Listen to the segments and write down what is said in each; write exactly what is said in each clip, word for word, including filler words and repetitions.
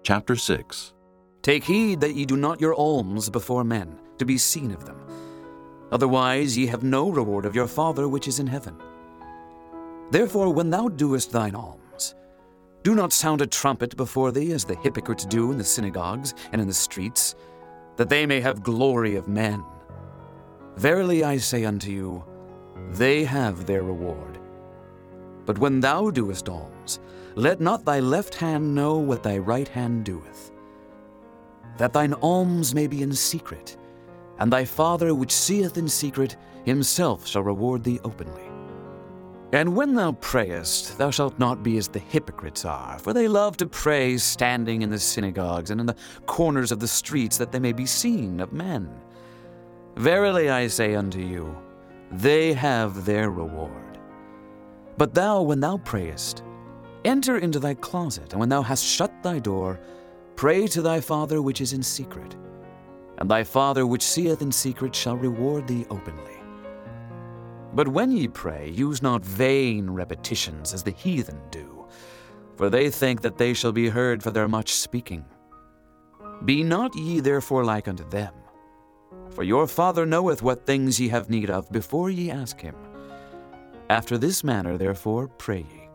Chapter six. Take heed that ye do not your alms before men, to be seen of them. Otherwise ye have no reward of your Father which is in heaven. Therefore when thou doest thine alms, do not sound a trumpet before thee, as the hypocrites do in the synagogues and in the streets, that they may have glory of men. Verily I say unto you, they have their reward. But when thou doest alms, let not thy left hand know what thy right hand doeth, that thine alms may be in secret, and thy Father which seeth in secret himself shall reward thee openly. And when thou prayest, thou shalt not be as the hypocrites are, for they love to pray standing in the synagogues and in the corners of the streets, that they may be seen of men. Verily I say unto you, they have their reward. But thou, when thou prayest, enter into thy closet, and when thou hast shut thy door, pray to thy Father which is in secret, and thy Father which seeth in secret shall reward thee openly. But when ye pray, use not vain repetitions as the heathen do, for they think that they shall be heard for their much speaking. Be not ye therefore like unto them, for your Father knoweth what things ye have need of before ye ask him. After this manner therefore pray ye.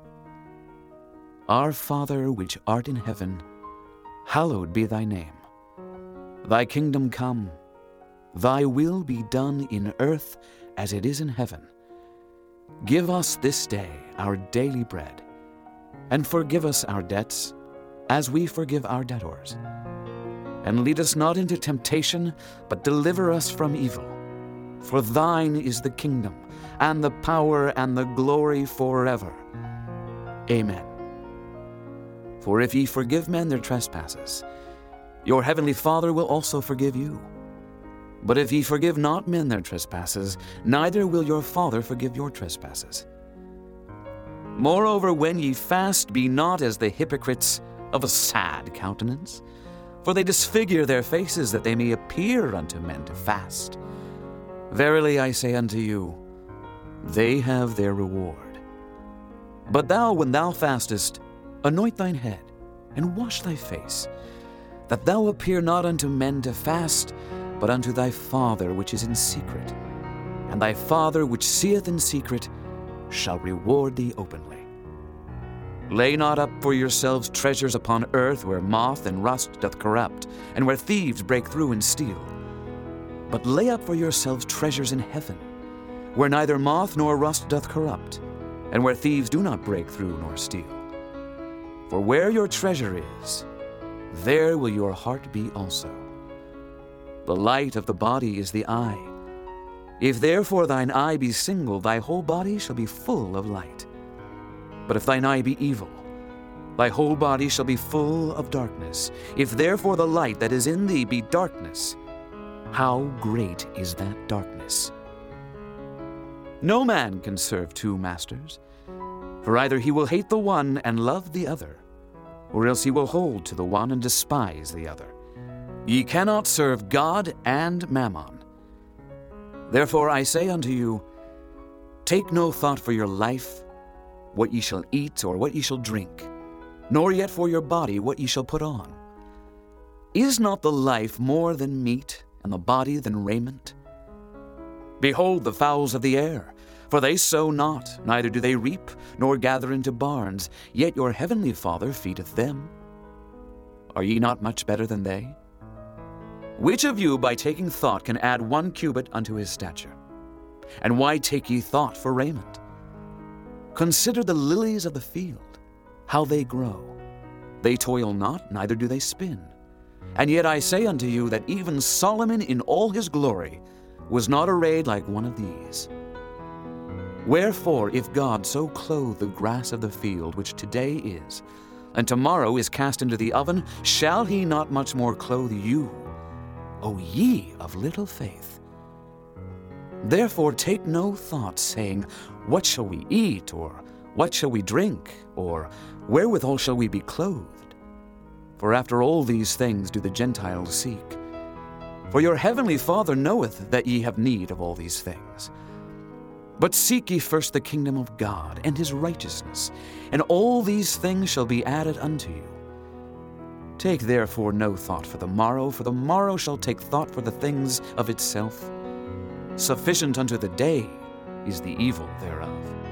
Our Father which art in heaven, hallowed be thy name. Thy kingdom come, thy will be done in earth as it is in heaven. Give us this day our daily bread, and forgive us our debts, as we forgive our debtors. And lead us not into temptation, but deliver us from evil. For thine is the kingdom, and the power, and the glory forever. Amen. For if ye forgive men their trespasses, your heavenly Father will also forgive you. But if ye forgive not men their trespasses, neither will your Father forgive your trespasses. Moreover, when ye fast, be not as the hypocrites of a sad countenance, for they disfigure their faces, that they may appear unto men to fast. Verily I say unto you, they have their reward. But thou, when thou fastest, anoint thine head, and wash thy face, that thou appear not unto men to fast, but unto thy Father which is in secret. And thy Father which seeth in secret shall reward thee openly. Lay not up for yourselves treasures upon earth, where moth and rust doth corrupt, and where thieves break through and steal. But lay up for yourselves treasures in heaven, where neither moth nor rust doth corrupt, and where thieves do not break through nor steal. For where your treasure is, there will your heart be also. The light of the body is the eye. If therefore thine eye be single, thy whole body shall be full of light. But if thine eye be evil, thy whole body shall be full of darkness. If therefore the light that is in thee be darkness, how great is that darkness? No man can serve two masters, for either he will hate the one and love the other, or else he will hold to the one and despise the other. Ye cannot serve God and Mammon. Therefore I say unto you, take no thought for your life, what ye shall eat or what ye shall drink, nor yet for your body what ye shall put on. Is not the life more than meat, and the body than raiment? Behold the fowls of the air, for they sow not, neither do they reap, nor gather into barns, yet your heavenly Father feedeth them. Are ye not much better than they? Which of you by taking thought can add one cubit unto his stature? And why take ye thought for raiment? Consider the lilies of the field, how they grow. They toil not, neither do they spin. And yet I say unto you that even Solomon in all his glory was not arrayed like one of these. Wherefore, if God so clothe the grass of the field, which today is, and tomorrow is cast into the oven, shall he not much more clothe you, O ye of little faith? Therefore take no thought, saying, what shall we eat, or what shall we drink, or wherewithal shall we be clothed? For after all these things do the Gentiles seek. For your heavenly Father knoweth that ye have need of all these things. But seek ye first the kingdom of God and his righteousness, and all these things shall be added unto you. Take therefore no thought for the morrow, for the morrow shall take thought for the things of itself. Sufficient unto the day is the evil thereof.